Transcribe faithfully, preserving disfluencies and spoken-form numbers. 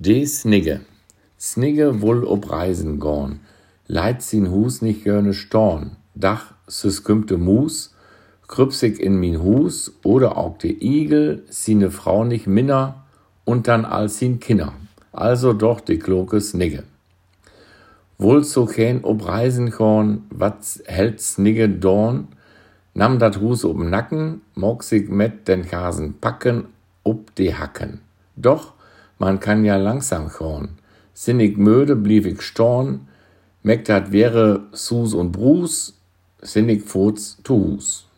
De Snigge. Snigge wull ob Reisen gorn. Leit sin Hus nicht gerne storn. Dach süs kümmte Mus, krüpsig in min Hus, oder auch de Igel, sine Frau nicht minner, und dann all sin Kinder. Also doch de kloke Snigge. Wohl so ken ob Reisen gorn, wat hält Snigge dorn, nam dat Hus ob'n Nacken, mog sich met den Kasen packen, ob de Hacken. Doch, man kann ja langsam gorn. Sinnig möde blieb ich storn, meck dat wäre Sus und Brus, sinnig Fots tu Hus.